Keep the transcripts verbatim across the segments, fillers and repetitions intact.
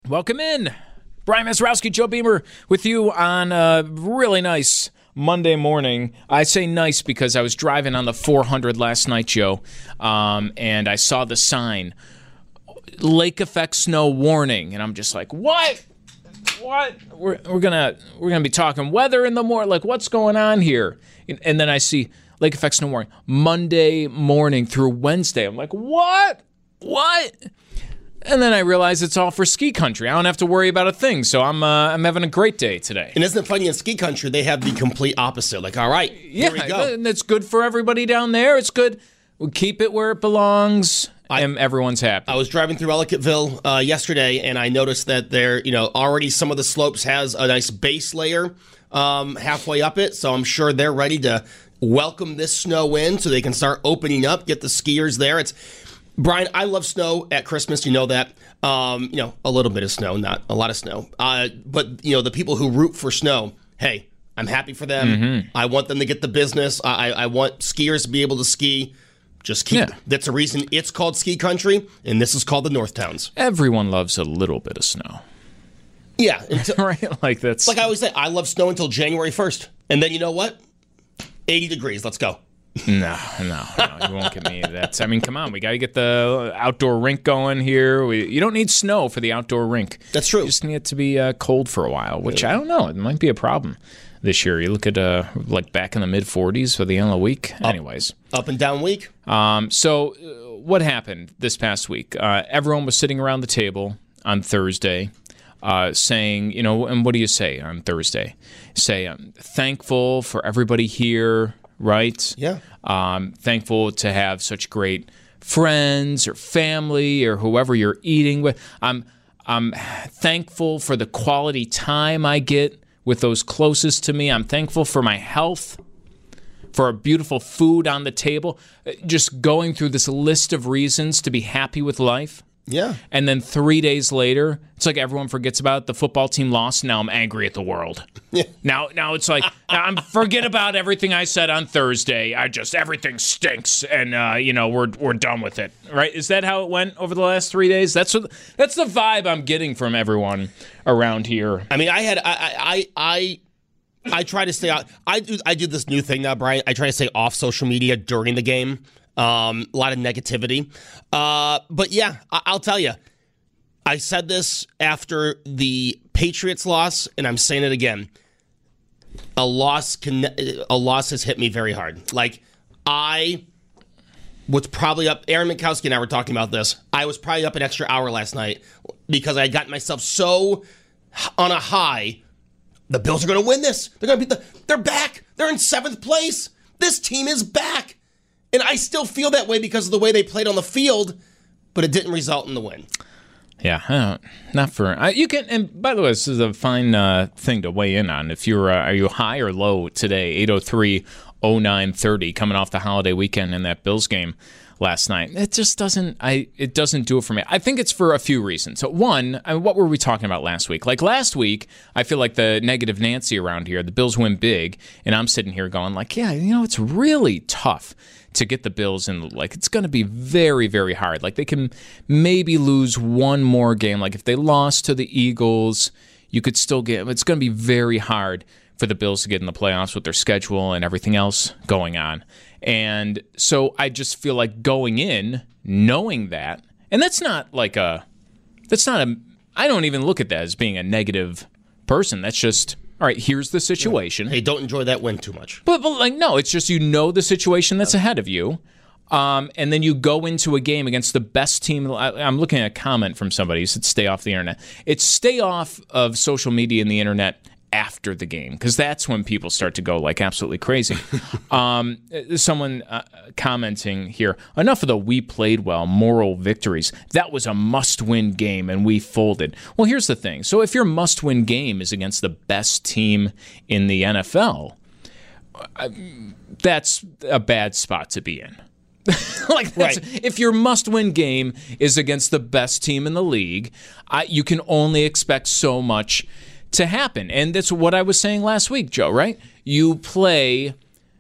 Welcome in. Brian Mazurowski, Joe Beamer with you on a really nice Monday morning. I say nice because I was driving on the four hundred last night, Joe, um, and I saw the sign, lake effect snow warning, and I'm just like, what? What? We're, we're gonna we're gonna be talking weather in the morning. Like, what's going on here? And then I see lake effect snow warning Monday morning through Wednesday. I'm like, what? What? And then I realize it's all for ski country. I don't have to worry about a thing, so I'm uh, I'm having a great day today. And isn't it funny, in ski country, they have the complete opposite. Like, all right, yeah, here we go. And it's good for everybody down there. It's good. We keep it where it belongs, I, and everyone's happy. I was driving through Ellicottville uh, yesterday, and I noticed that there, you know, already some of the slopes has a nice base layer um, halfway up it, so I'm sure they're ready to welcome this snow in so they can start opening up, get the skiers there. It's Brian, I love snow at Christmas. You know that. Um, you know, a little bit of snow, not a lot of snow. Uh, but, you know, the people who root for snow, hey, I'm happy for them. Mm-hmm. I want them to get the business. I, I want skiers to be able to ski. Just keep. Yeah. That's the reason it's called ski country, and this is called the North Towns. Everyone loves a little bit of snow. Yeah. Until, right? Like that's. Like I always say, I love snow until January first. And then you know what? eighty degrees. Let's go. No, no, no, you won't get me. That's. I mean, come on, we got to get the outdoor rink going here. We, you don't need snow for the outdoor rink. That's true. You just need it to be uh, cold for a while, which yeah. I don't know. It might be a problem this year. You look at uh, like back in the mid forties for the end of the week. Up, Anyways, up and down week. Um. So, uh, what happened this past week? Uh, everyone was sitting around the table on Thursday. Uh, saying, you know, and what do you say on Thursday? Say, I'm thankful for everybody here, right? Yeah. Um, thankful to have such great friends or family or whoever you're eating with. I'm, I'm thankful for the quality time I get with those closest to me. I'm thankful for my health, for beautiful food on the table. Just going through this list of reasons to be happy with life. Yeah. And then three days later, it's like everyone forgets about it. The football team lost. Now I'm angry at the world. Yeah. Now now it's like, I'm forget about everything I said on Thursday. I just, everything stinks. And, uh, you know, we're we're done with it. Right? Is that how it went over the last three days? That's what, that's the vibe I'm getting from everyone around here. I mean, I had, I, I, I, I try to stay out. I do, I do this new thing now, Brian. I try to stay off social media during the game. Um, a lot of negativity. Uh, but yeah, I- I'll tell you, I said this after the Patriots loss, and I'm saying it again. A loss can, a loss has hit me very hard. Like, I was probably up, Aaron Minkowski and I were talking about this. I was probably up an extra hour last night because I had gotten myself so on a high. The Bills are going to win this. They're going to be the, they're back. They're in seventh place. This team is back. And I still feel that way because of the way they played on the field, but it didn't result in the win. Yeah, uh, not for uh, you can. And by the way, this is a fine uh, thing to weigh in on. If you're, uh, are you high or low today? eight oh three oh nine thirty, coming off the holiday weekend in that Bills game last night. It just doesn't. I. It doesn't do it for me. I think it's for a few reasons. So one, I mean, what were we talking about last week? Like last week, I feel like the negative Nancy around here. The Bills win big, and I'm sitting here going like, yeah, you know, it's really tough to get the Bills in. Like, it's going to be very, very hard. Like, they can maybe lose one more game. Like, if they lost to the Eagles, you could still get, it's going to be very hard for the Bills to get in the playoffs with their schedule and everything else going on. And so I just feel like going in, knowing that, and that's not like a, that's not a, I don't even look at that as being a negative person. That's just, all right, here's the situation. Hey, don't enjoy that win too much. But, but like, no, it's just you know the situation that's ahead of you. Um, and then you go into a game against the best team. I, I'm looking at a comment from somebody who said stay off the internet. It's stay off of social media and the internet after the game, because that's when people start to go like absolutely crazy. um, someone uh, commenting here, enough of the we played well moral victories. That was a must-win game and we folded. Well, here's the thing. So if your must-win game is against the best team in the N F L, uh, that's a bad spot to be in. like that's, right. If your must-win game is against the best team in the league, I, you can only expect so much to happen. And that's what I was saying last week, Joe, right? You play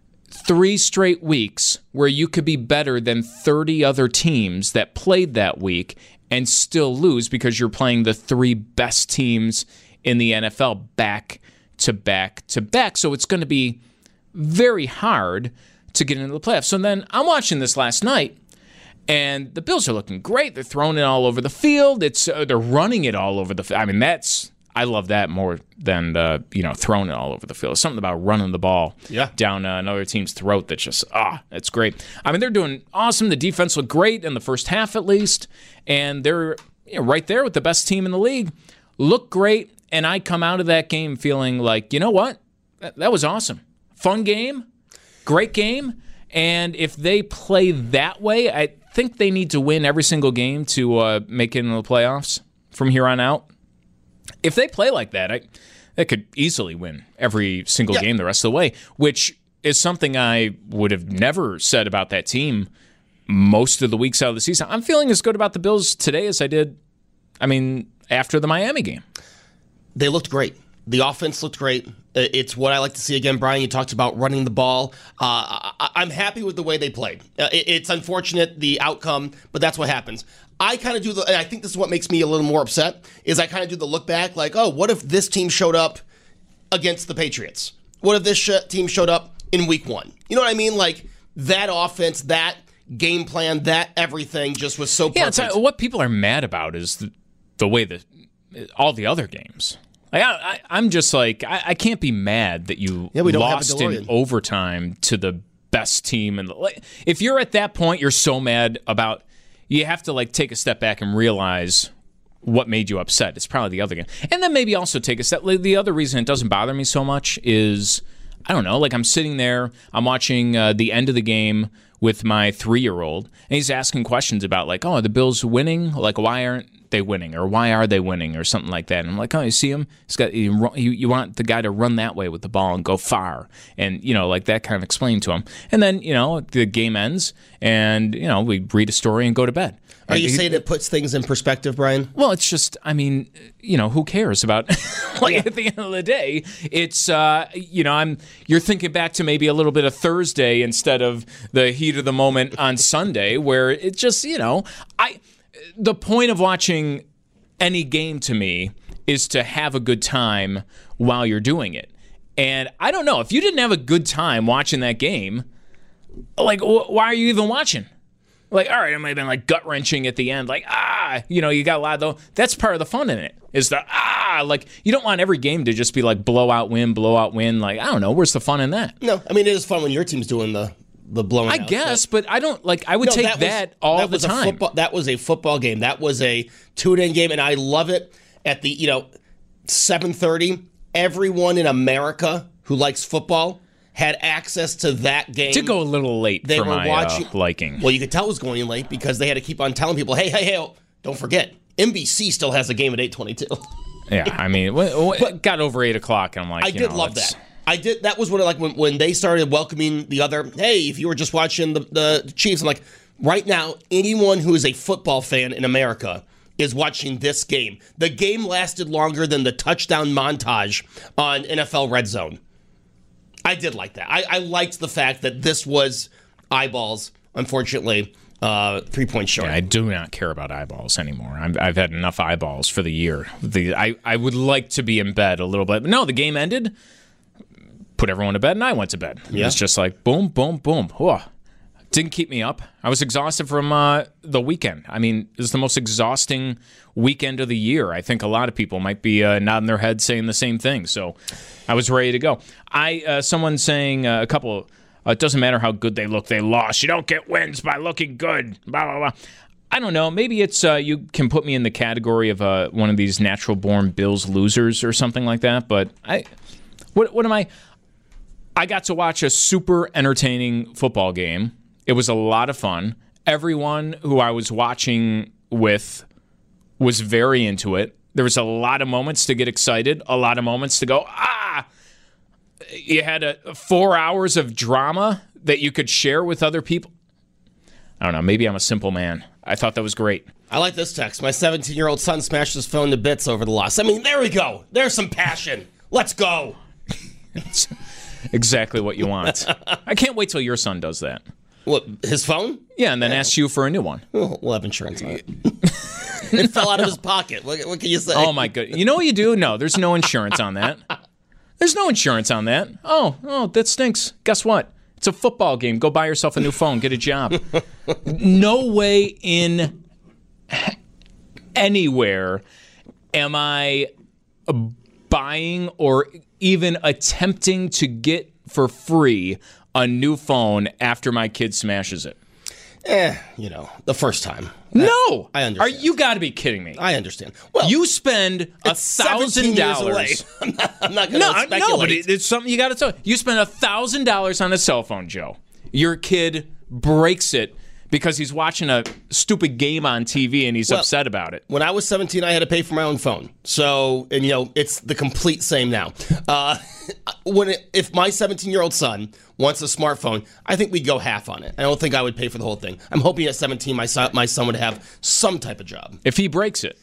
three straight weeks where you could be better than thirty other teams that played that week, and still lose because you're playing the three best teams in the N F L back to back to back. So it's going to be very hard to get into the playoffs. So then I'm watching this last night, and the Bills are looking great. They're throwing it all over the field. It's uh, they're running it all over the field. I mean, that's I love that more than uh, you know throwing it all over the field. There's something about running the ball yeah. down uh, another team's throat that's just ah, it's great. I mean, they're doing awesome. The defense looked great in the first half at least, and they're you know, right there with the best team in the league. Look great, and I come out of that game feeling like, you know what, that, that was awesome, fun game. Great game, and if they play that way, I think they need to win every single game to uh, make it into the playoffs from here on out. If they play like that, I, they could easily win every single yeah. game the rest of the way, which is something I would have never said about that team most of the weeks out of the season. I'm feeling as good about the Bills today as I did, I mean, after the Miami game. They looked great. The offense looked great. It's what I like to see again, Brian. You talked about running the ball. Uh, I, I'm happy with the way they played. Uh, it, it's unfortunate, the outcome, but that's what happens. I kind of do the, and I think this is what makes me a little more upset, is I kind of do the look back like, oh, what if this team showed up against the Patriots? What if this sh- team showed up in week one? You know what I mean? Like, that offense, that game plan, that everything just was so perfect. Yeah, it's, uh, what people are mad about is the, the way that all the other games. Like I, I, I'm just like, I, I can't be mad that you yeah, we don't lost have a in overtime to the best team. And like, if you're at that point, you're so mad about, you have to like take a step back and realize what made you upset. It's probably the other game. And then maybe also take a step. Like, the other reason it doesn't bother me so much is, I don't know, like I'm sitting there, I'm watching uh, the end of the game with my three-year-old, and he's asking questions about like, oh, are the Bills winning? Like, why aren't they winning, or why are they winning, or something like that. And I'm like, oh, you see him? He's got you, you want the guy to run that way with the ball and go far, and you know, like that kind of explained to him. And then you know the game ends, and you know we read a story and go to bed. Are you he, saying it puts things in perspective, Brian? Well, it's just, I mean, you know, who cares about? like yeah. At the end of the day, it's uh, you know, I'm you're thinking back to maybe a little bit of Thursday instead of the heat of the moment on Sunday, where it just, you know, I. The point of watching any game to me is to have a good time while you're doing it. And I don't know, if you didn't have a good time watching that game, like, wh- why are you even watching? Like, all right, it might have been like gut wrenching at the end, like, ah, you know, you got a lot of though. That's part of the fun in it, is the ah, like, you don't want every game to just be like blowout win, blowout win. Like, I don't know, where's the fun in that? No, I mean, it is fun when your team's doing the the blowing I out, guess, but, but I don't, like, I would no, take that, that was, all that the was time. A football, that was a football game. That was a two-in game, and I love it. At the, you know, seven thirty, everyone in America who likes football had access to that game. To go a little late they for were my watching, uh, liking. Well, you could tell it was going in late because they had to keep on telling people, hey, hey, hey, oh, don't forget, N B C still has a game at eight twenty-two. Yeah, I mean, it got over eight o'clock, and I'm like, I you did know, love let's... that. I did. That was what like when, when they started welcoming the other. Hey, if you were just watching the, the Chiefs, I'm like, right now, anyone who is a football fan in America is watching this game. The game lasted longer than the touchdown montage on N F L Red Zone. I did like that. I, I liked the fact that this was eyeballs. Unfortunately, uh, three points short. Yeah, I do not care about eyeballs anymore. I've, I've had enough eyeballs for the year. The I, I would like to be in bed a little bit, but no, the game ended. Put everyone to bed, and I went to bed. It yeah. was just like boom, boom, boom. Whoa. Didn't keep me up. I was exhausted from uh, the weekend. I mean, it was the most exhausting weekend of the year. I think a lot of people might be uh, nodding their heads saying the same thing. So I was ready to go. I uh, someone saying uh, a couple, uh, it doesn't matter how good they look, they lost. You don't get wins by looking good. Blah, blah, blah. I don't know. Maybe it's uh, you can put me in the category of uh, one of these natural-born Bills losers or something like that. But I, what, what am I? I got to watch a super entertaining football game. It was a lot of fun. Everyone who I was watching with was very into it. There was a lot of moments to get excited, a lot of moments to go, ah! You had a, four hours of drama that you could share with other people. I don't know. Maybe I'm a simple man. I thought that was great. I like this text. My seventeen-year-old son smashed his phone to bits over the loss. I mean, there we go. There's some passion. Let's go. Exactly what you want. I can't wait till your son does that. What, his phone? Yeah, and then yeah. asks you for a new one. We'll, we'll have insurance on it. It fell out of his pocket. What, what can you say? Oh, my God. You know what you do? No, there's no insurance on that. There's no insurance on that. Oh, oh, that stinks. Guess what? It's a football game. Go buy yourself a new phone. Get a job. No way in anywhere am I buying or even attempting to get for free a new phone after my kid smashes it. Eh, you know, the first time. No, I understand. Are you got to be kidding me? I understand. Well, you spend a thousand dollars. I'm not, I'm not going to No, speculate. no, but it, it's something you got to tell. You spend a thousand dollars on a cell phone, Joe. Your kid breaks it because he's watching a stupid game on T V and he's Well, upset about it. When I was seventeen, I had to pay for my own phone. So, and you know, it's the complete same now. Uh, when it, if my seventeen-year-old son wants a smartphone, I think we'd go half on it. I don't think I would pay for the whole thing. I'm hoping at seventeen, my son, my son would have some type of job. If he breaks it.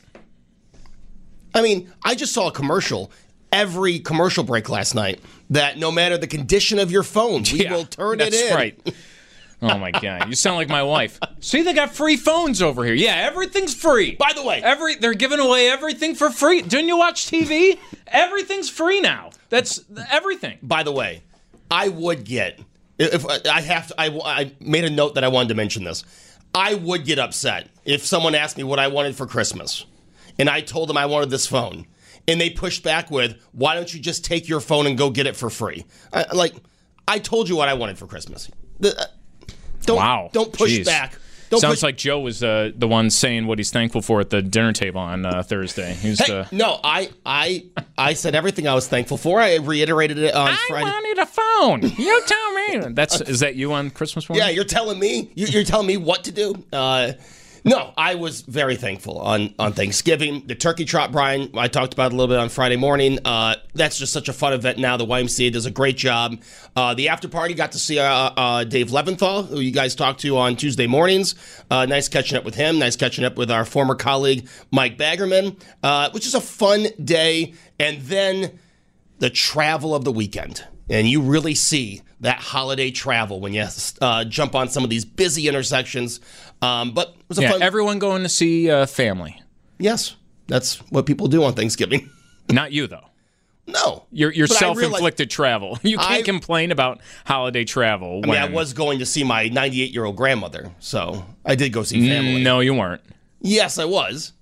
I mean, I just saw a commercial, every commercial break last night, that no matter the condition of your phone, we Yeah, will turn it that's in. right. Oh, my God. You sound like my wife. See, they got free phones over here. Yeah, everything's free. By the way, Every They're giving away everything for free. Didn't you watch T V? Everything's free now. That's everything. By the way, I would get, if I have to, I, I made a note that I wanted to mention this. I would get upset if someone asked me what I wanted for Christmas, and I told them I wanted this phone, and they pushed back with, why don't you just take your phone and go get it for free? I, like, I told you what I wanted for Christmas. The, uh, don't, Wow. Don't push Jeez. back. Don't Sounds push, like Joe was uh, the one saying what he's thankful for at the dinner table on uh, Thursday. He was, Hey, uh, no, I, I, I said everything I was thankful for. I reiterated it on I Friday. wanted a phone. You tell me. That's is that you on Christmas morning? Yeah, you're telling me. you- You're telling me what to do. Uh, no, I was very thankful on, on Thanksgiving. The turkey trot, Brian, I talked about it a little bit on Friday morning. Uh, that's just such a fun event now. The Y M C A does a great job. Uh, the after party, got to see uh, uh, Dave Leventhal, who you guys talked to on Tuesday mornings. Uh, nice catching up with him. Nice catching up with our former colleague, Mike Baggerman, uh, which is a fun day. And then the travel of the weekend. And you really see that holiday travel when you uh, jump on some of these busy intersections. Um, but it was a Yeah, fun. everyone going to see uh, family. Yes, that's what people do on Thanksgiving. Not you though. No, Your your But I self-inflicted travel. You can't I- complain about holiday travel. I mean, I was going to see my ninety-eight-year-old grandmother, so I did go see family. No, you weren't. Yes, I was.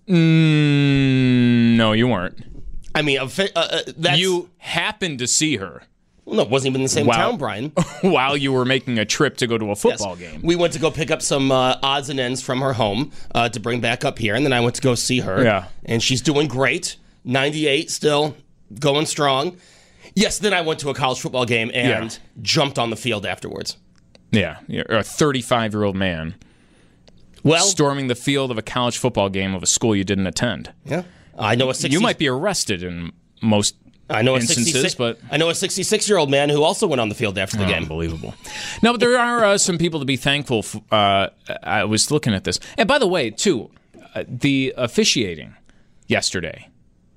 Mm, no, you weren't. I mean, uh, uh, that's You happened to see her no, it wasn't even in the same Wow. town, Brian. while you were making a trip to go to a Yes. football game. We went to go pick up some uh, odds and ends from her home uh, to bring back up here, and then I went to go see her. Yeah. And she's doing great. ninety-eight, still going strong. Yes, then I went to a college football game and Yeah. jumped on the field afterwards. Yeah, you're a thirty-five-year-old man Well, storming the field of a college football game of a school you didn't attend. yeah, I know a sixty. You might be arrested in most I know a instances, sixty-six, but I know a sixty-six-year-old man who also went on the field after the game. unbelievable. No, but there are uh, some people to be thankful for. Uh, I was looking at this. And by the way, too, uh, the officiating yesterday.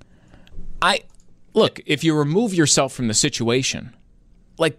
I look, if you remove yourself from the situation, like,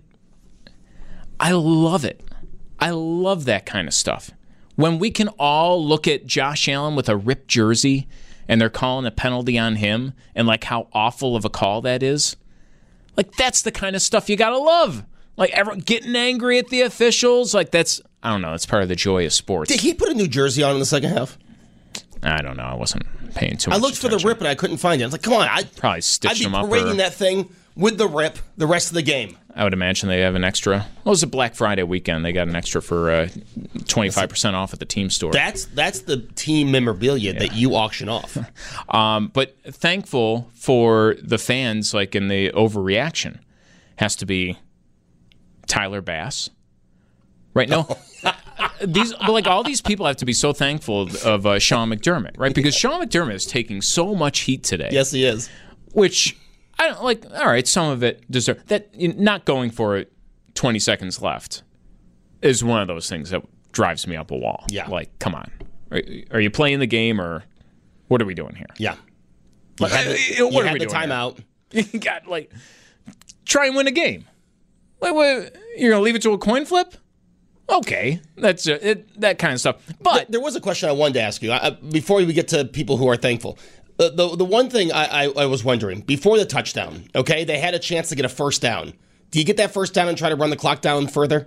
I love it. I love that kind of stuff. When we can all look at Josh Allen with a ripped jersey and they're calling a penalty on him and like how awful of a call that is. Like, that's the kind of stuff you gotta love. Like, everyone getting angry at the officials. Like, that's, I don't know, it's part of the joy of sports. Did he put a new jersey on in the second half? I don't know. I wasn't paying too I much looked for attention. the rip and I couldn't find it. I was like, come on, I Probably I'd stitched be them up. parading Or, that thing with the rip the rest of the game. I would imagine they have an extra. Well, it was a Black Friday weekend. They got an extra for uh, twenty-five percent off at the team store. That's that's the team memorabilia that you auction off. Um, but thankful for the fans, like in the overreaction, has to be Tyler Bass. Right? No. These, but like all these people have to be so thankful of uh, Sean McDermott, right? Because Sean McDermott is taking so much heat today. Yes, he is. Which I don't like. All right, some of it deserve that. Not going for it. Twenty seconds left is one of those things that drives me up a wall. Yeah. Like, come on, are, are you playing the game or what are we doing here? Yeah. Like, You had the, uh, you what are had we the doing here? timeout. You got like try and win a game. Like, what, you're gonna leave it to a coin flip? Okay, that's uh, it, that kind of stuff. But there was a question I wanted to ask you I, before we get to people who are thankful. The the, the one thing I, I, I was wondering before the touchdown, okay, they had a chance to get a first down. Do you get that first down and try to run the clock down further?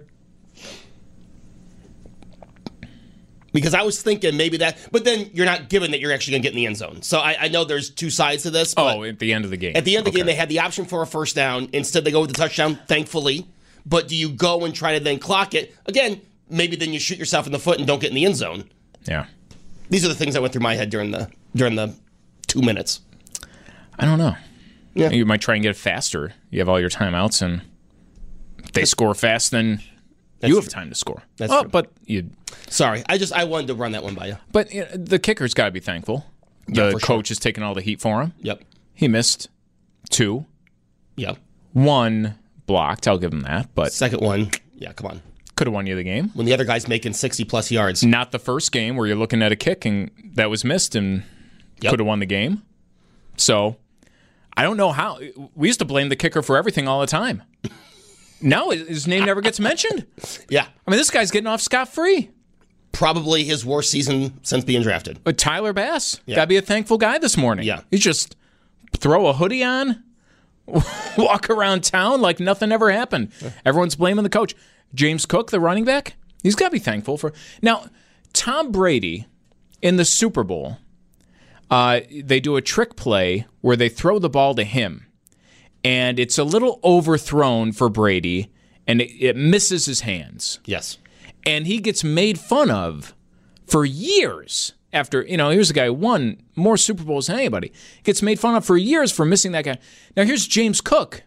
Because I was thinking maybe that, but then you're not given that you're actually going to get in the end zone. So I, I know there's two sides to this. But oh, at the end of the game. At the end of the okay. game, they had the option for a first down. Instead, they go with the touchdown, thankfully. But do you go and try to then clock it? Again, maybe then you shoot yourself in the foot and don't get in the end zone. Yeah. These are the things that went through my head during the during the two minutes. I don't know. Yeah. You might try and get it faster. You have all your timeouts, and if they score fast, then That's you have true. time to score. That's oh, true. But you. Sorry, I just I wanted to run that one by you. But you know, the kicker's got to be thankful. Yeah, The for sure. coach is taking all the heat for him. Yep. He missed two. Yep. One blocked. I'll give him that. But Second one, yeah, come on. could have won you the game. When the other guy's making sixty plus yards. Not the first game where you're looking at a kick and that was missed and Yep. could have won the game. So I don't know how. We used to blame the kicker for everything all the time. Now his name never gets mentioned. Yeah. I mean, this guy's getting off scot-free. Probably his worst season since being drafted. But Tyler Bass, Yeah. gotta be a thankful guy this morning. Yeah. He just throw a hoodie on, walk around town like nothing ever happened. Everyone's blaming the coach. James Cook, the running back, he's got to be thankful for. Now, Tom Brady in the Super Bowl, uh, they do a trick play where they throw the ball to him, and it's a little overthrown for Brady, and it, it misses his hands. Yes. And he gets made fun of for years after, you know, here's a guy who won more Super Bowls than anybody. Gets made fun of for years for missing that guy. Now, here's James Cook,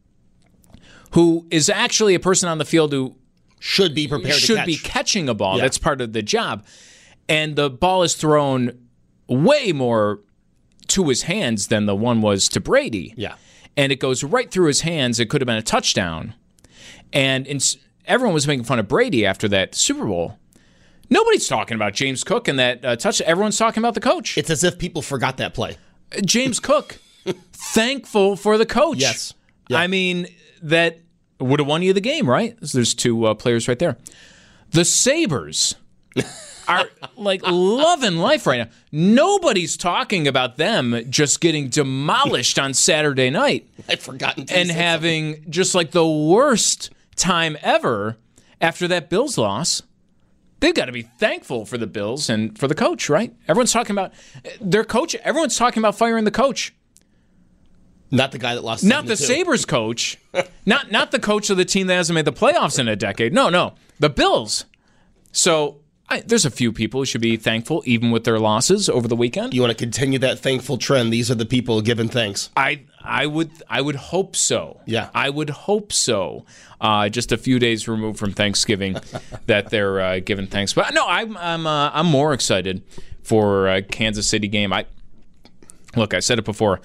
who is actually a person on the field who Should be prepared should to catch. be catching a ball. Yeah. That's part of the job. And the ball is thrown way more to his hands than the one was to Brady. Yeah. And it goes right through his hands. It could have been a touchdown. And in, everyone was making fun of Brady after that Super Bowl. Nobody's talking about James Cook and that uh, touchdown. Everyone's talking about the coach. It's as if people forgot that play. James Cook, thankful for the coach. Yes. Yeah. I mean, that would have won you the game, right? So there's two uh, players right there. The Sabres are like loving life right now. Nobody's talking about them just getting demolished on Saturday night I'd forgotten to and say having just like the worst time ever after that Bills loss. They've got to be thankful for the Bills and for the coach, right? Everyone's talking about their coach. Everyone's talking about firing the coach. Not the guy that lost. Not the seven to two. Sabres coach. not not the coach of the team that hasn't made the playoffs in a decade. No, no. The Bills. So I, there's a few people who should be thankful, even with their losses over the weekend. You want to continue that thankful trend? These are the people giving thanks. I I would I would hope so. Yeah. I would hope so. Uh, just a few days removed from Thanksgiving, that they're uh, giving thanks. But no, I'm I'm uh, I'm more excited for uh, Kansas City game. I look. I said it before.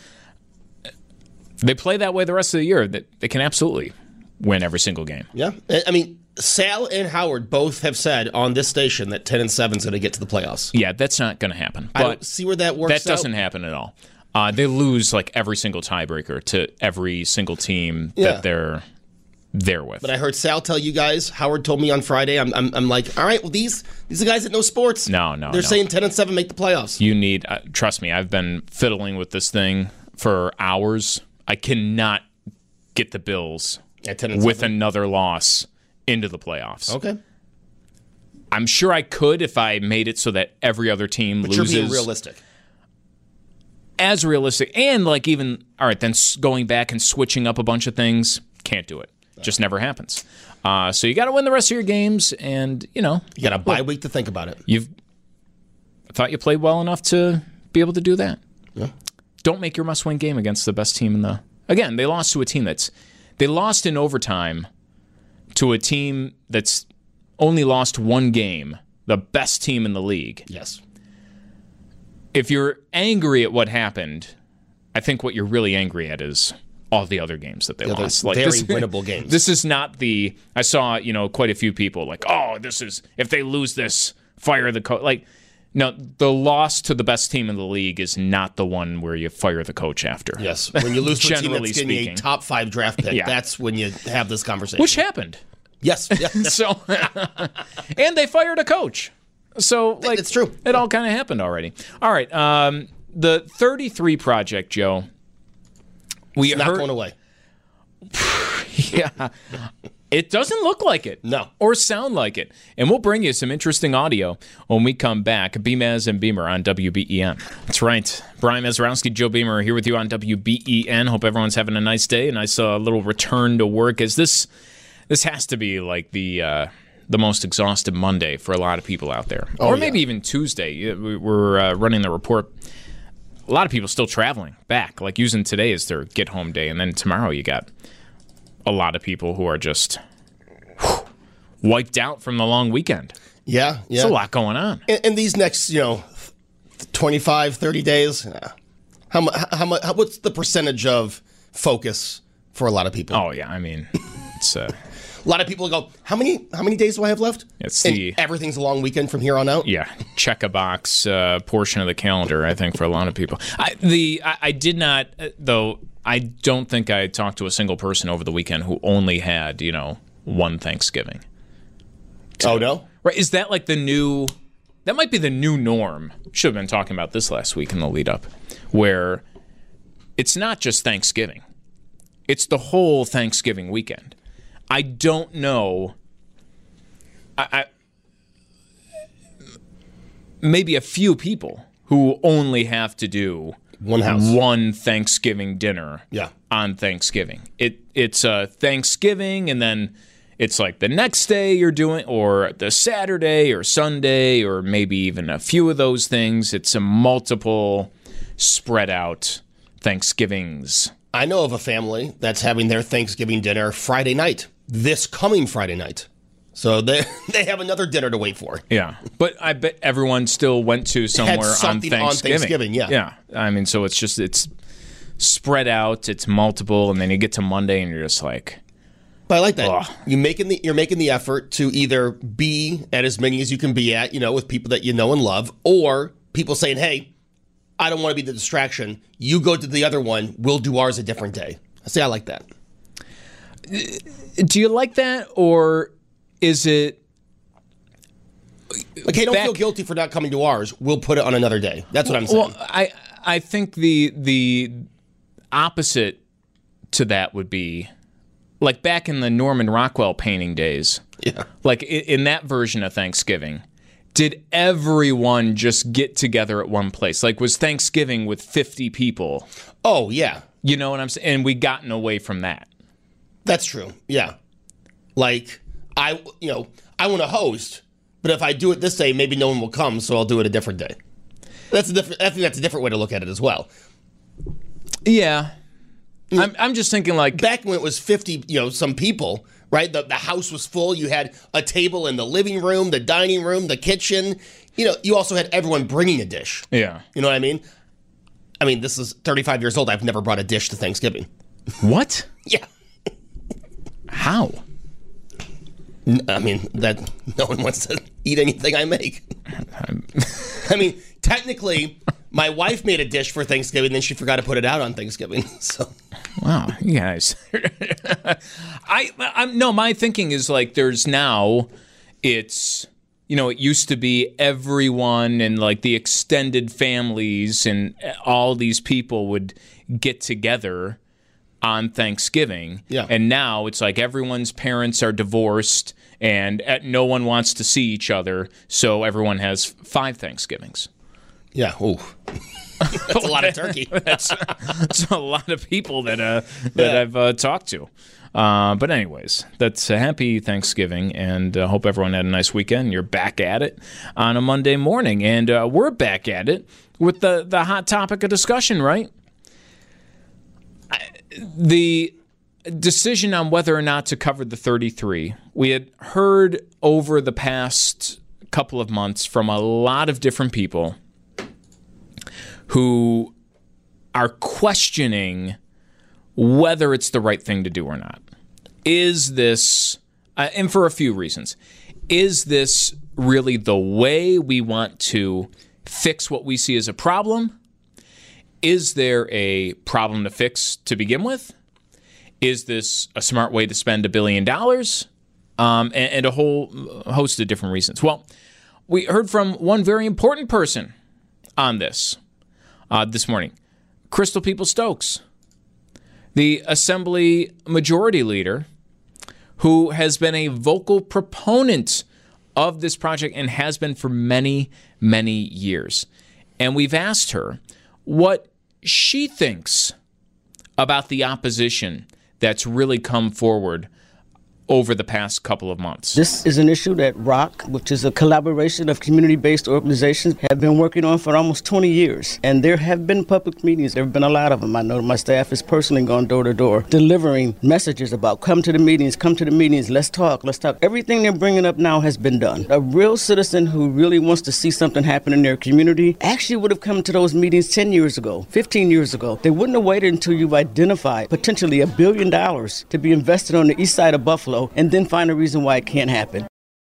They play that way the rest of the year. That they can absolutely win every single game. Yeah. I mean, Sal and Howard both have said on this station that ten and seven is going to get to the playoffs. Yeah, that's not going to happen. I don't But see where that works that doesn't out. happen at all. Uh, they lose like every single tiebreaker to every single team Yeah. that they're there with. But I heard Sal tell you guys. Howard told me on Friday. I'm, I'm, I'm like, all right. Well, these these are guys that know sports. No, no, They're no. saying ten and seven make the playoffs. You need, uh, trust me, I've been fiddling with this thing for hours. I cannot get the Bills At ten and with seven. another loss into the playoffs. Okay. I'm sure I could if I made it so that every other team But loses. you're being realistic. As realistic. And like even, all right, then s- going back and switching up a bunch of things, can't do it. Just never happens. Uh, so you got to win the rest of your games, and, you know. You got a bye week to think about it. You've I thought you played well enough to be able to do that. Yeah. Don't make your must-win game against the best team in the. Again, they lost to a team that's they lost in overtime to a team that's only lost one game, the best team in the league. Yes. If you're angry at what happened, I think what you're really angry at is all the other games that they The other lost. very this, winnable games. This is not the. I saw you know quite a few people like, oh, this is if they lose this, fire the coach. Like, no, the loss to the best team in the league is not the one where you fire the coach after. Yes. When you lose to a team Generally that's getting speaking. a top five draft pick, Yeah. that's when you have this conversation. Which happened. Yes. Yeah. so, and they fired a coach. So, like, it's true. It all kind of happened already. All right. Um, the thirty-three Project, Joe. We it's not heard, going away. Yeah. It doesn't look like it. No. Or sound like it. And we'll bring you some interesting audio when we come back. Beamaz and Beamer on W B E N. That's right. Brian Mazurowski, Joe Beamer here with you on W B E N. Hope everyone's having a nice day. And I saw a little return to work. Is this this has to be like the uh, the most exhaustive Monday for a lot of people out there. Oh, or yeah. maybe even Tuesday. We're uh, running the report. A lot of people still traveling back, like using today as their get home day. And then tomorrow you got a lot of people who are just whew, wiped out from the long weekend. Yeah, yeah. There's a lot going on. In, in these next, you know, twenty-five, thirty days, uh, how much? How much? What's the percentage of focus for a lot of people? Oh yeah, I mean, it's uh, a lot of people go, how many? How many days do I have left? It's and the everything's a long weekend from here on out. Yeah, check a box uh, portion of the calendar. I think for a lot of people, I, the I, I did not uh, though. I don't think I talked to a single person over the weekend who only had, you know, one Thanksgiving. Oh, no? Right. Is that like the new, that might be the new norm. Should have been talking about this last week in the lead up, where it's not just Thanksgiving. It's the whole Thanksgiving weekend. I don't know. I, I maybe a few people who only have to do One house. one Thanksgiving dinner Yeah. on Thanksgiving. It It's uh, Thanksgiving, and then it's like the next day you're doing, or the Saturday or Sunday, or maybe even a few of those things. It's a multiple spread out Thanksgivings. I know of a family that's having their Thanksgiving dinner Friday night, this coming Friday night. So they they have another dinner to wait for. Yeah, but I bet everyone still went to somewhere on something Thanksgiving. on Thanksgiving, yeah. Yeah, I mean, so it's just, it's spread out, it's multiple, and then you get to Monday and you're just like... But I like that. Ugh. You making the you're making the effort to either be at as many as you can be at, you know, with people that you know and love, or people saying, "Hey, I don't want to be the distraction. You go to the other one. We'll do ours a different day." I say I like that. Do you like that, or is it Like, hey, don't back- feel guilty for not coming to ours. We'll put it on another day. That's what I'm saying. Well, I I think the the opposite to that would be like back in the Norman Rockwell painting days. Yeah. Like in, in that version of Thanksgiving, did everyone just get together at one place? Like, was Thanksgiving with fifty people? Oh, yeah. You know what I'm saying? And we gotten away from that. That's true. Yeah. Like, I, you know, I want to host, but if I do it this day, maybe no one will come, so I'll do it a different day. That's a different, I think that's a different way to look at it as well. Yeah. I'm I'm just thinking like Back when it was fifty, you know, some people, right? The, the house was full. You had a table in the living room, the dining room, the kitchen. You know, you also had everyone bringing a dish. yeah. You know what I mean? I mean, this is thirty-five years old. I've never brought a dish to Thanksgiving. What? Yeah. How? I mean, that no one wants to eat anything I make. I mean, technically, my wife made a dish for Thanksgiving, then she forgot to put it out on Thanksgiving. So, Wow, you guys. I I'm no, my thinking is like there's now it's you know, it used to be everyone and like the extended families and all these people would get together on Thanksgiving. Yeah. And now it's like everyone's parents are divorced and uh, no one wants to see each other, so everyone has five Thanksgivings. yeah. Ooh. That's a lot of turkey. That's, that's a lot of people that uh, that Yeah. I've uh, talked to. Uh, but anyways, that's a happy Thanksgiving, and uh, hope everyone had a nice weekend. You're back at it on a Monday morning, and uh, we're back at it with the, the hot topic of discussion, right? I, the decision on whether or not to cover the thirty-three. We had heard over the past couple of months from a lot of different people who are questioning whether it's the right thing to do or not. Is this, uh, and for a few reasons, is this really the way we want to fix what we see as a problem? Is there a problem to fix to begin with? Is this a smart way to spend a billion dollars? um, and, and a whole host of different reasons. Well, we heard from one very important person on this uh, this morning, Crystal Peoples-Stokes, the Assembly Majority Leader, who has been a vocal proponent of this project and has been for many, many years. And we've asked her what she thinks about the opposition that's really come forward over the past couple of months. This is an issue that R O C, which is a collaboration of community-based organizations, have been working on for almost twenty years. And there have been public meetings. There have been a lot of them. I know my staff has personally gone door to door delivering messages about come to the meetings, come to the meetings, let's talk, let's talk. Everything they're bringing up now has been done. A real citizen who really wants to see something happen in their community actually would have come to those meetings ten years ago, fifteen years ago. They wouldn't have waited until you've identified potentially a billion dollars to be invested on the east side of Buffalo and then find a reason why it can't happen.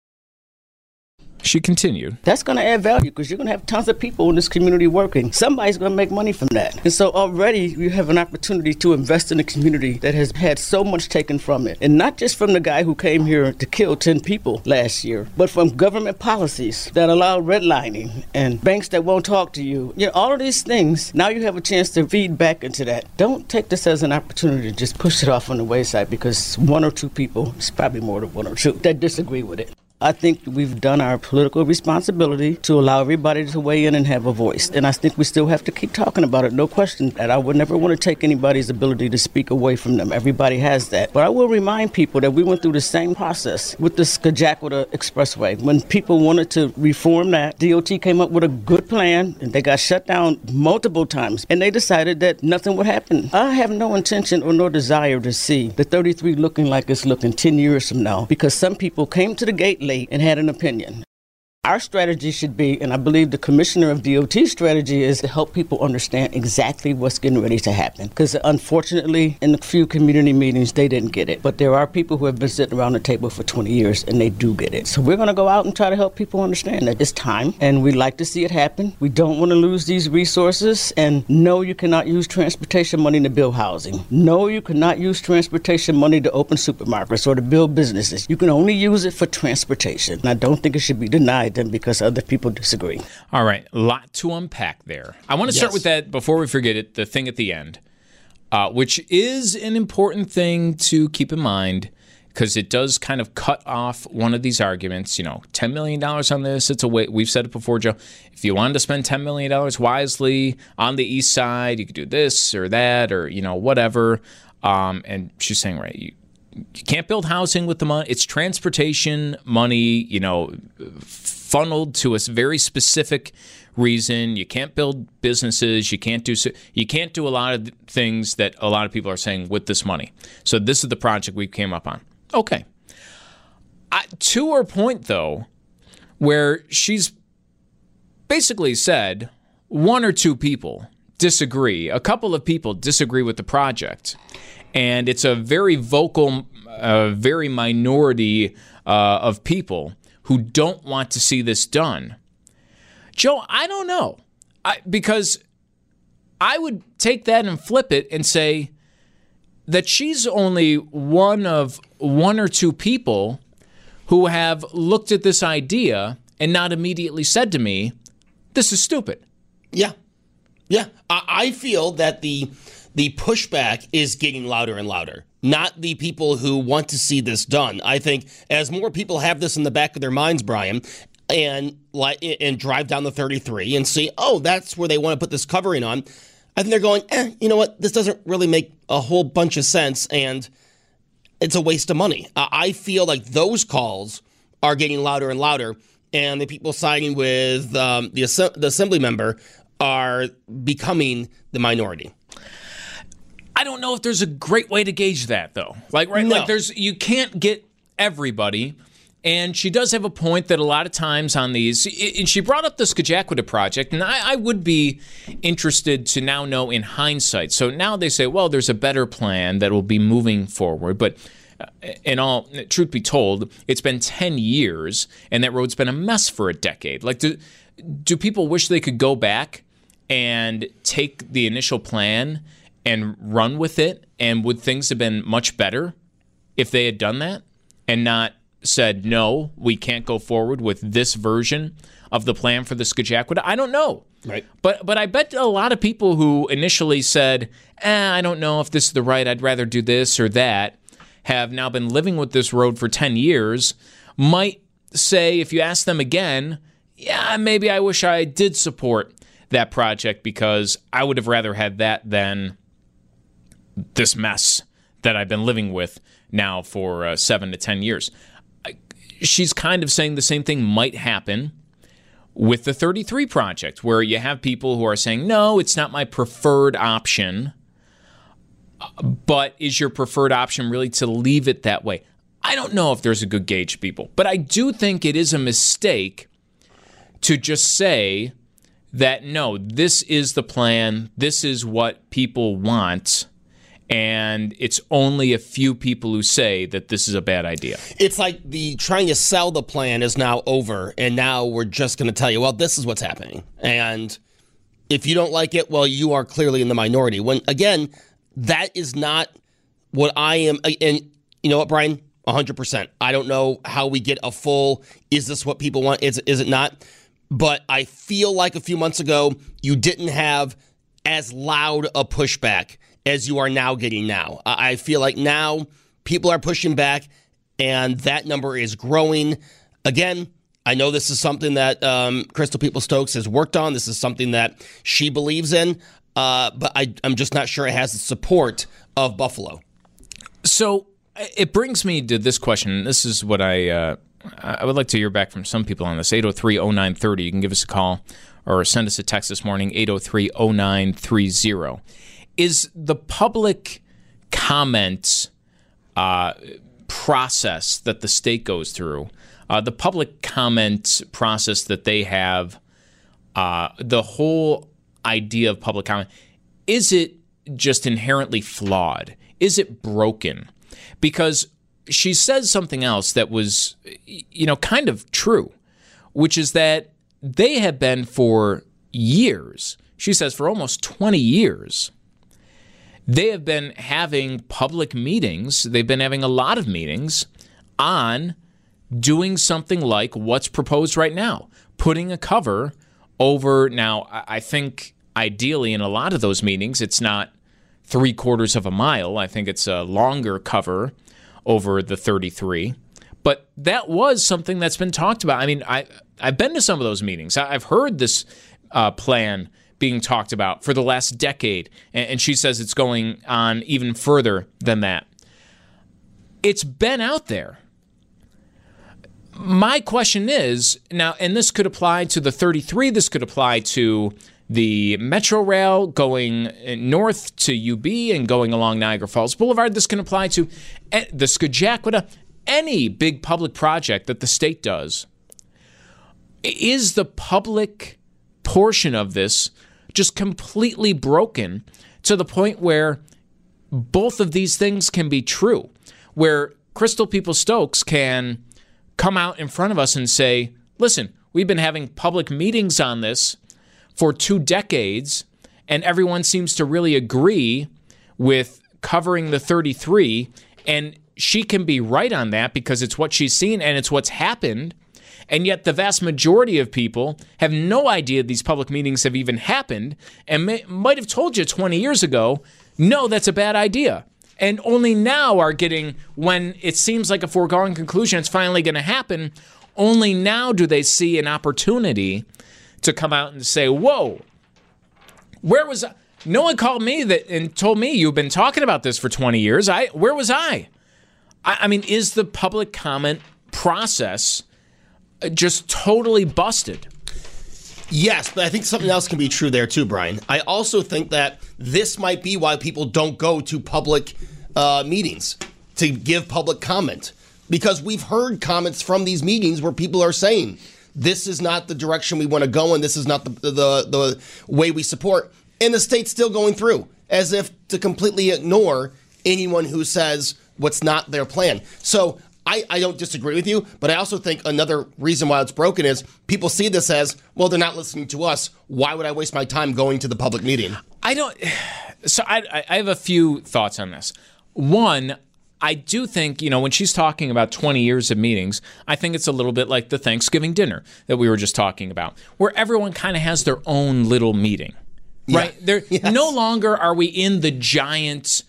She continued. That's going to add value because you're going to have tons of people in this community working. Somebody's going to make money from that. And so already you have an opportunity to invest in a community that has had so much taken from it. And not just from the guy who came here to kill ten people last year, but from government policies that allow redlining and banks that won't talk to you. You know, all of these things, now you have a chance to feed back into that. Don't take this as an opportunity to just push it off on the wayside because one or two people, it's probably more than one or two, that disagree with it. I think we've done our political responsibility to allow everybody to weigh in and have a voice. And I think we still have to keep talking about it, no question. And I would never want to take anybody's ability to speak away from them. Everybody has that. But I will remind people that we went through the same process with the Scajaquada Expressway. When people wanted to reform that, D O T came up with a good plan, and they got shut down multiple times. And they decided that nothing would happen. I have no intention or no desire to see the thirty-three looking like it's looking ten years from now, because some people came to the gate late and had an opinion. Our strategy should be, and I believe the commissioner of D O T's strategy is to help people understand exactly what's getting ready to happen. Because unfortunately, in a few community meetings, they didn't get it. But there are people who have been sitting around the table for twenty years, and they do get it. So we're going to go out and try to help people understand that it's time, and we'd like to see it happen. We don't want to lose these resources, and no, you cannot use transportation money to build housing. No, you cannot use transportation money to open supermarkets or to build businesses. You can only use it for transportation. And I don't think it should be denied them because other people disagree. All right, a lot to unpack there. I want to Yes. start with that before we forget it, the thing at the end, uh, which is an important thing to keep in mind because it does kind of cut off one of these arguments. You know, ten million dollars on this, it's a way. We've said it before, Joe. If you wanted to spend ten million dollars wisely on the east side, you could do this or that or, you know, whatever. Um, and she's saying, right, you, you can't build housing with the money. It's transportation money, you know, funneled to a very specific reason. You can't build businesses. You can't do you can't do a lot of things that a lot of people are saying with this money. So this is the project we came up on. Okay. I, to her point, though, where she's basically said one or two people disagree, a couple of people disagree with the project, and it's a very vocal, uh, very minority uh, of people who don't want to see this done. Joe, I don't know. I, because I would take that and flip it and say that she's only one of one or two people who have looked at this idea and not immediately said to me, this is stupid. Yeah. Yeah. I, I feel that the the pushback is getting louder and louder, not the people who want to see this done. I think as more people have this in the back of their minds, Brian, and like and drive down the thirty-three and see, oh, that's where they want to put this covering on, I think they're going, eh, you know what, this doesn't really make a whole bunch of sense, and it's a waste of money. I feel like those calls are getting louder and louder, and the people siding with um, the, the assembly member are becoming the minority. I don't know if there's a great way to gauge that, though. Like, right, No. like there's you can't get everybody. And she does have a point that a lot of times on these, and she brought up the Scajaquada project, and I, I would be interested to now know in hindsight. So now they say, well, there's a better plan that will be moving forward. But in all truth be told, it's been ten years, and that road's been a mess for a decade. Like, do, do people wish they could go back and take the initial plan and run with it? And would things have been much better if they had done that and not said, no, we can't go forward with this version of the plan for the Scajaquada? I don't know. Right. But but I bet a lot of people who initially said, eh, I don't know if this is the right, I'd rather do this or that, have now been living with this road for ten years, might say, if you ask them again, yeah, maybe I wish I did support that project because I would have rather had that than this mess that I've been living with now for uh, seven to ten years. She's kind of saying the same thing might happen with the thirty-three project, where you have people who are saying, no, it's not my preferred option, but is your preferred option really to leave it that way? I don't know if there's a good gauge, people, but I do think it is a mistake to just say that, no, this is the plan, this is what people want, and it's only a few people who say that this is a bad idea. It's like the trying to sell the plan is now over, and now we're just going to tell you, well, this is what's happening. And if you don't like it, well, you are clearly in the minority. When, again, that is not what I am. And you know what, Brian? one hundred percent. I don't know how we get a full, is this what people want? Is, is it not? But I feel like a few months ago, you didn't have as loud a pushback as you are now getting now. I feel like now people are pushing back, and that number is growing. Again, I know this is something that um, Crystal Peoples-Stokes has worked on. This is something that she believes in, uh, but I, I'm just not sure it has the support of Buffalo. So it brings me to this question. This is what I uh, I would like to hear back from some people on this. eight oh three oh nine thirty. You can give us a call or send us a text this morning, eight oh three oh nine thirty. Is the public comment uh, process that the state goes through, uh, the public comment process that they have, uh, the whole idea of public comment, is it just inherently flawed? Is it broken? Because she says something else that was, you know, kind of true, which is that they have been for years, she says for almost twenty years, they have been having public meetings, they've been having a lot of meetings on doing something like what's proposed right now, putting a cover over, now I think ideally in a lot of those meetings, it's not three quarters of a mile, I think it's a longer cover over the thirty-three, but that was something that's been talked about. I mean, I, I've been to some of those meetings, I've heard this uh, plan being talked about for the last decade, and she says it's going on even further than that. It's been out there. My question is, now, and this could apply to the thirty-three, this could apply to the Metro Rail going north to U B and going along Niagara Falls Boulevard, this can apply to the Scajaquada, any big public project that the state does. Is the public portion of this just completely broken to the point where both of these things can be true, where Crystal Peoples-Stokes can come out in front of us and say, listen, we've been having public meetings on this for two decades, and everyone seems to really agree with covering the thirty-three, and she can be right on that because it's what she's seen and it's what's happened. And yet the vast majority of people have no idea these public meetings have even happened and may, might have told you twenty years ago, no, that's a bad idea. And only now are getting, when it seems like a foregone conclusion, it's finally going to happen, only now do they see an opportunity to come out and say, whoa, where was I? No one called me that and told me you've been talking about this for twenty years. I Where was I? I, I mean, is the public comment process just totally busted? Yes, but I think something else can be true there too, Brian. I also think that this might be why people don't go to public uh, meetings to give public comment, because we've heard comments from these meetings where people are saying, this is not the direction we want to go and this is not the, the, the way we support. And the state's still going through as if to completely ignore anyone who says what's not their plan. So I, I don't disagree with you, but I also think another reason why it's broken is people see this as, well, they're not listening to us. Why would I waste my time going to the public meeting? I don't. So I, I have a few thoughts on this. One, I do think, you know, when she's talking about twenty years of meetings, I think it's a little bit like the Thanksgiving dinner that we were just talking about, where everyone kind of has their own little meeting, right? Yeah. There, Yes. No longer are we in the giant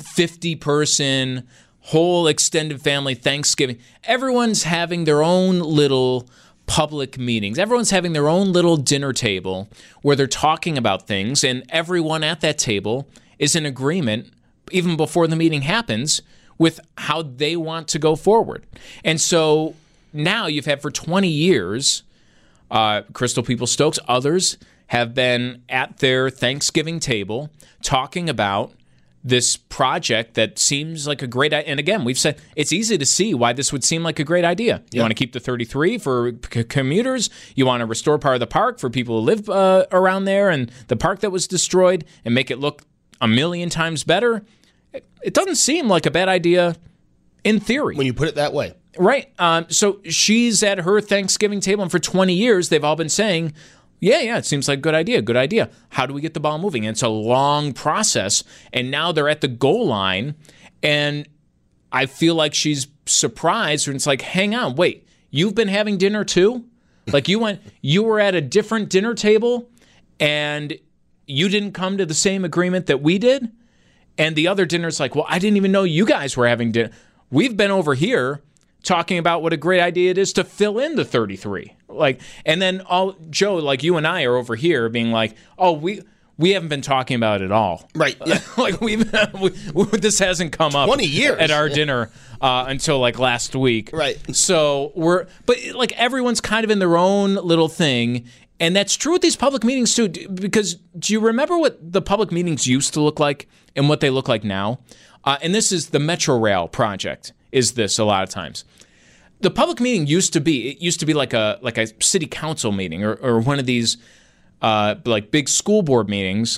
fifty-person whole extended family Thanksgiving. Everyone's having their own little public meetings. Everyone's having their own little dinner table where they're talking about things, and everyone at that table is in agreement, even before the meeting happens, with how they want to go forward. And so now you've had for twenty years, uh, Crystal Peoples-Stokes, others have been at their Thanksgiving table talking about this project that seems like a great idea. And again, we've said it's easy to see why this would seem like a great idea. You Yeah. want to keep the thirty-three for c- commuters. You want to restore part of the park for people who live uh, around there and the park that was destroyed and make it look a million times better. It, it doesn't seem like a bad idea in theory. When you put it that way. Right. Um, so she's at her Thanksgiving table, and for twenty years, they've all been saying, yeah, yeah, it seems like a good idea, good idea. How do we get the ball moving? And it's a long process, and now they're at the goal line, and I feel like she's surprised, and it's like, hang on, wait, you've been having dinner too? Like you went, you were at a different dinner table, and you didn't come to the same agreement that we did? And the other dinner's like, well, I didn't even know you guys were having dinner. We've been over here talking about what a great idea it is to fill in the thirty-three. Like, and then all Joe, like you and I are over here being like, oh, we we haven't been talking about it at all. Right. Yeah. Like we've we, we, this hasn't come up twenty years at our dinner uh, until like last week. Right. So we're, but like everyone's kind of in their own little thing. And that's true with these public meetings too, because do you remember what the public meetings used to look like and what they look like now? Uh, and this is the Metro Rail project, is this a lot of times. The public meeting used to be, it used to be like a like a city council meeting or, or one of these uh, like big school board meetings.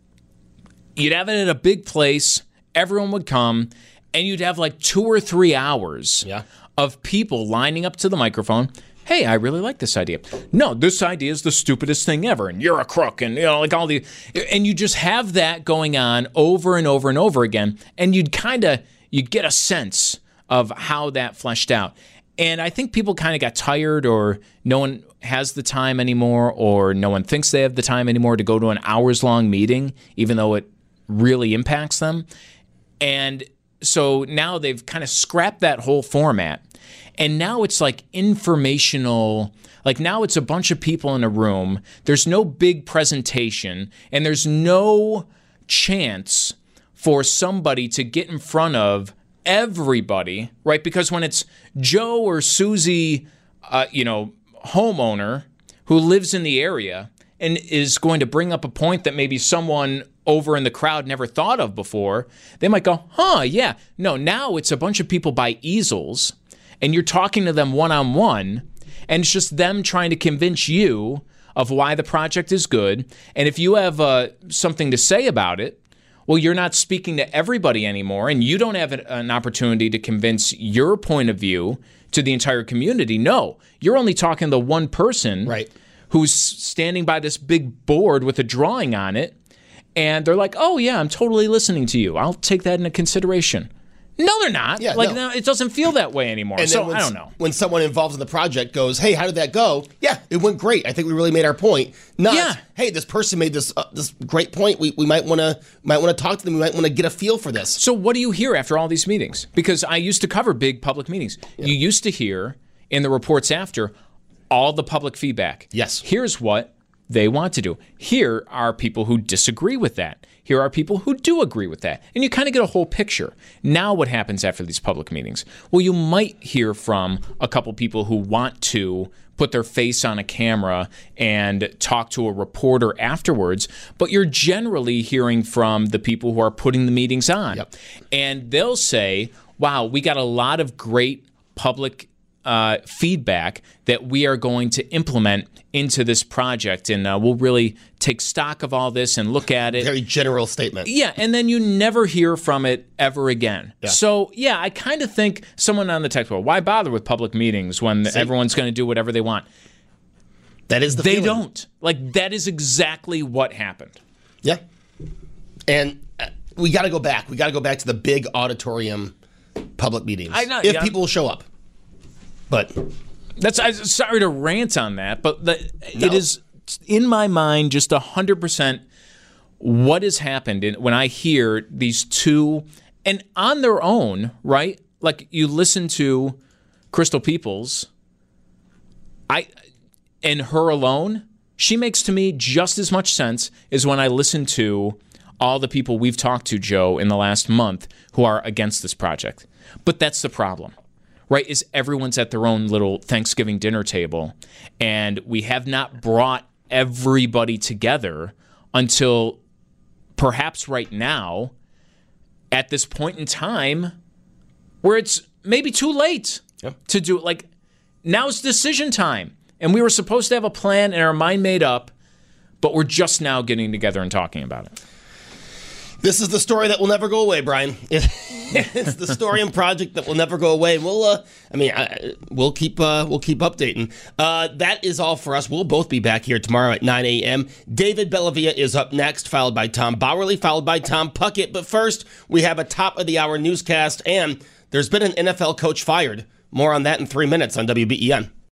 You'd have it at a big place, everyone would come, and you'd have like two or three hours Yeah. of people lining up to the microphone. Hey, I really like this idea. No, this idea is the stupidest thing ever, and you're a crook, and you know, like all the, and you just have that going on over and over and over again, and you'd kind of you'd get a sense of how that fleshed out. And I think people kind of got tired, or no one has the time anymore, or no one thinks they have the time anymore to go to an hours long meeting, even though it really impacts them. And so now they've kind of scrapped that whole format. And now it's like informational, like now it's a bunch of people in a room. There's no big presentation, and there's no chance for somebody to get in front of everybody, right? Because when it's Joe or Susie, uh, you know, homeowner who lives in the area and is going to bring up a point that maybe someone over in the crowd never thought of before, they might go, huh, yeah. No, now it's a bunch of people by easels, and you're talking to them one-on-one, and it's just them trying to convince you of why the project is good. And if you have uh, something to say about it, well, you're not speaking to everybody anymore, and you don't have an opportunity to convince your point of view to the entire community. No, you're only talking to one person Right. who's standing by this big board with a drawing on it, and they're like, oh, yeah, I'm totally listening to you. I'll take that into consideration. No, they're not. Yeah, like, no. no, it doesn't feel that way anymore. And So then when, I don't know. When someone involved in the project goes, hey, how did that go? Yeah, it went great. I think we really made our point. Not, Yeah. hey, this person made this uh, this great point. We, we might want to might want to talk to them. We might want to get a feel for this. So what do you hear after all these meetings? Because I used to cover big public meetings. You used to hear in the reports after all the public feedback. Yes. Here's what they want to do. Here are people who disagree with that. Here are people who do agree with that. And you kind of get a whole picture. Now what happens after these public meetings? Well, you might hear from a couple people who want to put their face on a camera and talk to a reporter afterwards, but you're generally hearing from the people who are putting the meetings on. Yep. And they'll say, wow, we got a lot of great public uh, feedback that we are going to implement into this project, and uh, we'll really take stock of all this and look at it. Very general statement. Yeah, and then you never hear from it ever again. Yeah. So, yeah, I kind of think someone on the text board, why bother with public meetings when See? everyone's going to do whatever they want? That is the They feeling. don't. Like, that is exactly what happened. Yeah. And uh, we got to go back. We got to go back to the big auditorium public meetings. I know, if yeah. people show up. But that's I'm sorry to rant on that, but the, no. it is in my mind just one hundred percent what has happened in, when I hear these two, and on their own, right? Like you listen to Crystal Peoples, I and her alone, she makes to me just as much sense as when I listen to all the people we've talked to, Joe, in the last month who are against this project. But that's the problem, right? Is everyone's at their own little Thanksgiving dinner table, and we have not brought everybody together until perhaps right now, at this point in time, where it's maybe too late yep. to do it. Like, now's decision time. And we were supposed to have a plan and our mind made up, but we're just now getting together and talking about it. This is the story that will never go away, Brian. It's the story and project that will never go away. We'll, uh, I mean, I, we'll keep, uh, we'll keep updating. Uh, that is all for us. We'll both be back here tomorrow at nine a.m. David Bellavia is up next, followed by Tom Bowerly, followed by Tom Puckett. But first, we have a top of the hour newscast, and there's been an N F L coach fired. More on that in three minutes on W B E N.